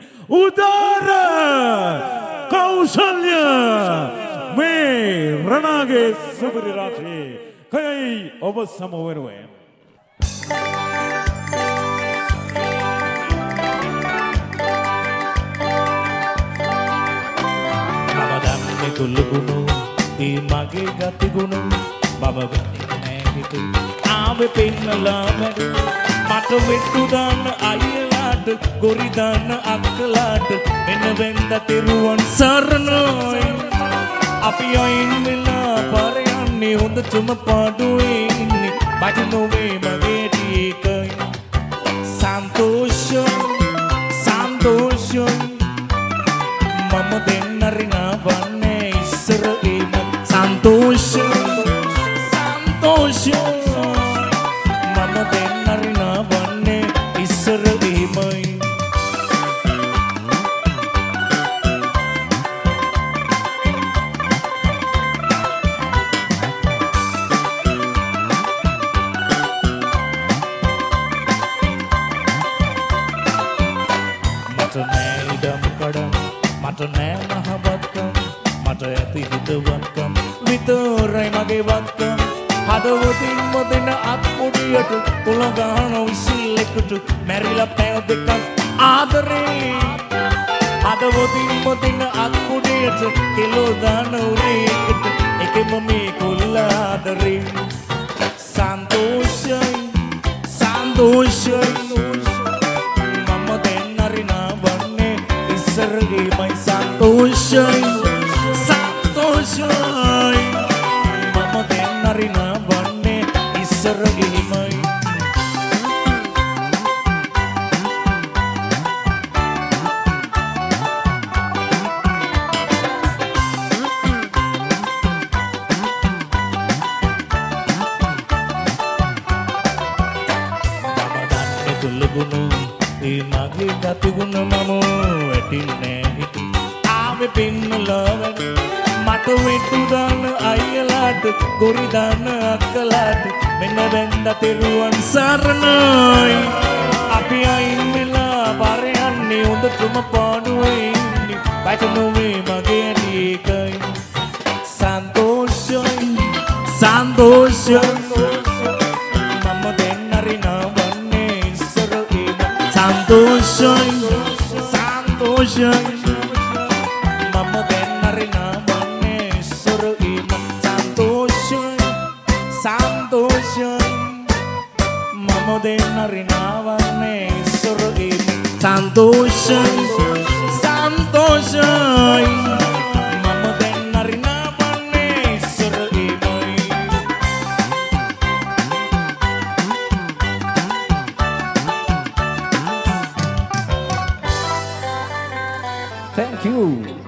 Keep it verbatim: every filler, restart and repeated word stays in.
උදාර කෞශල්‍ය මේ රණාගේ සුපිරි රාත්‍රියේ කයයි ඔබ සම වෙනුවෙන් නවදන්නේ කුල්ලුණු ඒ මගේ ගතිගුණ මම ගන්නේ නෑ හිත ආවේ පෙන්නලා වැඩ මට මෙට්ටු දාන්න අයියලාට ගොරි දාන්න අක්කලාට මෙන්න වෙන්ද තිරුවන් සරණයි අපි අයින් වෙලා පාර යන්නේ හොඳ තුම පාඩුවේ ඉන්නේ බඩ නොවේ මගේ ටිකයි සන්තෝෂයි සන්තෝෂයි මම දෙන්නරිනා වන්නේ ඉස්සර එම සන්තෝෂයි සන්තෝෂයි මම දෙන්නරිනා වන්නේ ඉස්සර එමයි මට නෑ ඉඩම් කඩම් මට නෑ මහවත්කම් මට ඇති හිතවත්කම් විතරයි මගේ වත්කම් හදවතින්ම දෙන අත්පොඩියට උල ගහන විසිල්ලෙකුට මැරිලා පැය දෙකක් ආදරේ හදවතින්ම දෙන අත්පොඩියට කිලෝ දාන උරේකට එකම මේ කොල්ල ආදරේ සන්තෝෂයි සන්තෝෂයි මම දෙන්නරිනා වන්නේ ඉස්සරගේ මයි සන්තෝෂයි සන්තෝෂයි මම දෙන්නරිනා වන්නේ ඉස්සරගේ මයි කුල්ලුණු ඒ මගේ ගතිගුණ මම වැටින්නේ හිත ආවේ පෙන්නලා වැඩ මට වෙට්ටු දාන්න අයියලාට ගොරි දාන්න අක්කලාට මෙන්න වෙන්ද තිරුවන් සරණයි අපි අයින් වෙලා පාර යන්නේ හොඳ තුම පාඩුවේ ඉන්නේ බඩ නොවේ මගේ ටිකයි සන්තෝෂයි සන්තෝෂයි මම දෙන්නරිනා සන්තෝෂයි සන්තෝෂයි මම දෙන්නරිනා වන්නේ ඉස්සර එම සන්තෝෂයි සන්තෝෂයි මම දෙන්නරිනා වන්නේ ඉස්සර එම සන්තෝෂයි සන්තෝෂයි මම දෙන්නරිනා වන්නේ ඉස්සර එමයි Thank you.